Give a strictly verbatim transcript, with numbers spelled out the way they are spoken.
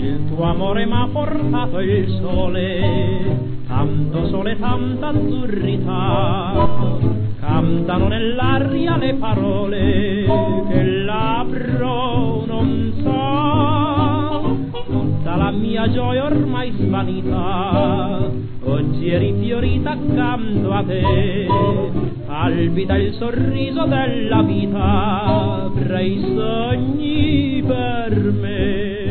Il tuo amore m'ha portato il sole, tanto sole, tanta azzurrità, cantano nell'aria le parole che il labbro non sa. Tutta la mia gioia ormai svanita, oggi è rifiorita accanto a te, palpita il sorriso della vita tra i sogni per me.